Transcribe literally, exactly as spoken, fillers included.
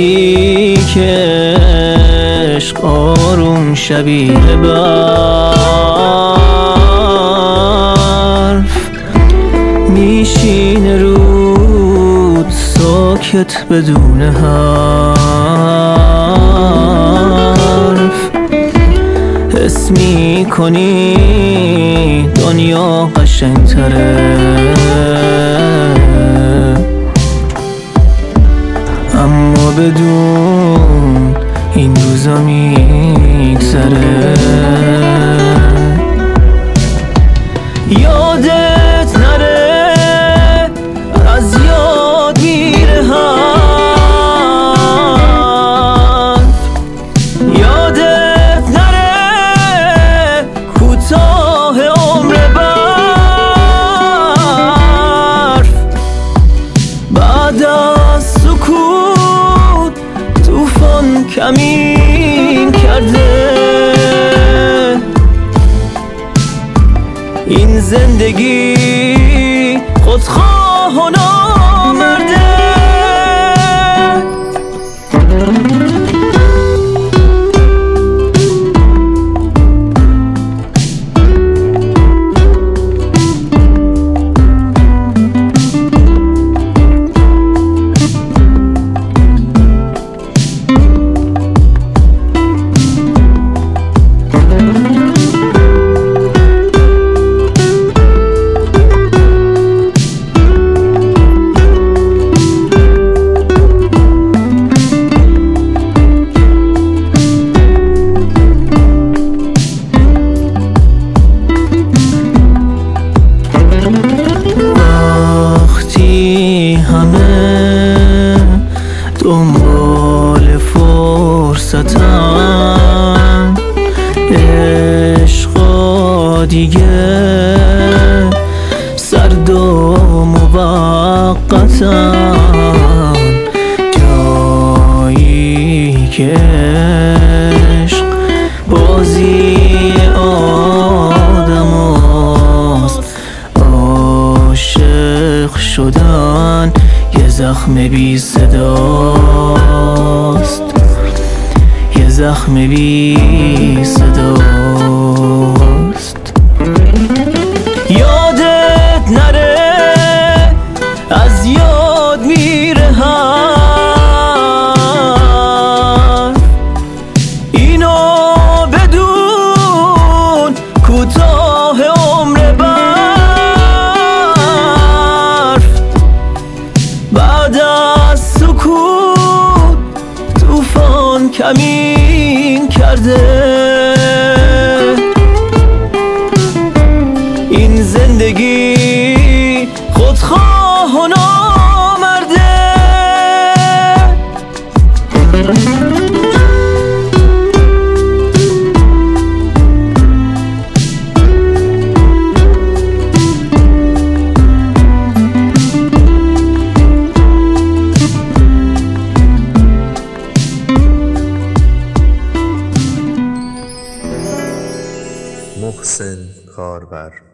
گفتی که عشق آروم شبیه برف میشینه رود ساکت بدون حرف. حس میکنی دنیا قشنگتره اما بدون این روزا میگذره. یادت نره از یاد میره حرف، یادت نره کوتاه عمر برف. بعد از سکوت طوفان کمین کرده، این زندگی خودخواه و نامرده. دنبال فرصتم عشقا دیگه سرد و موقتم، جایی که عشق بازی آدم هست. عاشق شدن یه زخم بی صداست، یه زخم بی صداست. یادت نره از یاد میره حرف، اینو بدون کوتاه عمر برف. بعد از سکوت طوفان کمین کرده، این زندگی خودخواه و نامرده. محسن کاربر.